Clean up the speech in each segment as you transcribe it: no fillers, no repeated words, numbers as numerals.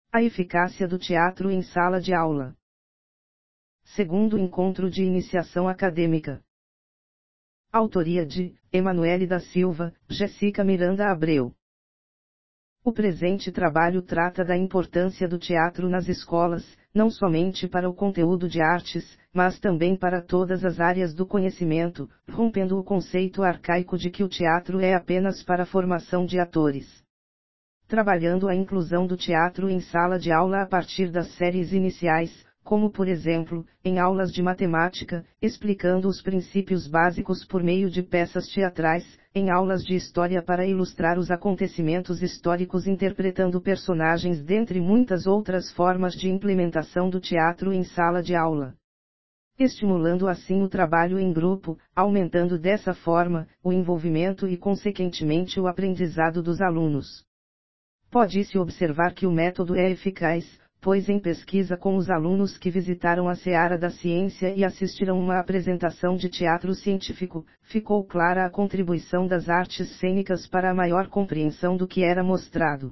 A eficácia do teatro em sala de aula. Segundo encontro de iniciação acadêmica. Autoria de Emanuele da Silva, Jéssica Miranda Abreu. O presente trabalho trata da importância do teatro nas escolas, não somente para o conteúdo de artes, mas também para todas as áreas do conhecimento, rompendo o conceito arcaico de que o teatro é apenas para a formação de atores. Trabalhando a inclusão do teatro em sala de aula a partir das séries iniciais, como por exemplo, em aulas de matemática, explicando os princípios básicos por meio de peças teatrais, em aulas de história para ilustrar os acontecimentos históricos interpretando personagens dentre muitas outras formas de implementação do teatro em sala de aula. Estimulando assim o trabalho em grupo, aumentando dessa forma, o envolvimento e consequentemente o aprendizado dos alunos. Pode-se observar que o método é eficaz, pois em pesquisa com os alunos que visitaram a seara da ciência e assistiram uma apresentação de teatro científico, ficou clara a contribuição das artes cênicas para a maior compreensão do que era mostrado.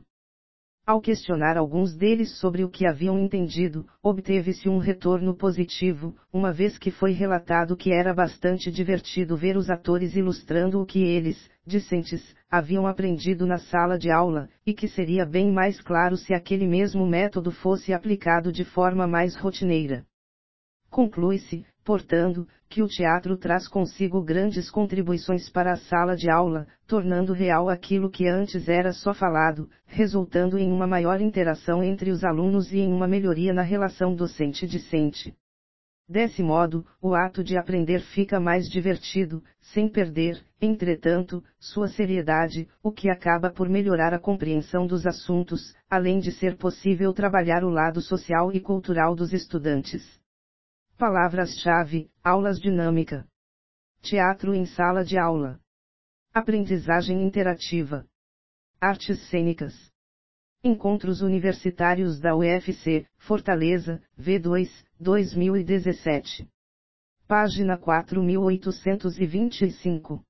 Ao questionar alguns deles sobre o que haviam entendido, obteve-se um retorno positivo, uma vez que foi relatado que era bastante divertido ver os atores ilustrando o que eles, discentes, haviam aprendido na sala de aula, e que seria bem mais claro se aquele mesmo método fosse aplicado de forma mais rotineira. Conclui-se, portanto, que o teatro traz consigo grandes contribuições para a sala de aula, tornando real aquilo que antes era só falado, resultando em uma maior interação entre os alunos e em uma melhoria na relação docente-discente. Desse modo, o ato de aprender fica mais divertido, sem perder, entretanto, sua seriedade, o que acaba por melhorar a compreensão dos assuntos, além de ser possível trabalhar o lado social e cultural dos estudantes. Palavras-chave: aulas dinâmica. Teatro em sala de aula. Aprendizagem interativa. Artes cênicas. Encontros Universitários da UFC, Fortaleza, V2, 2017. Página 4825.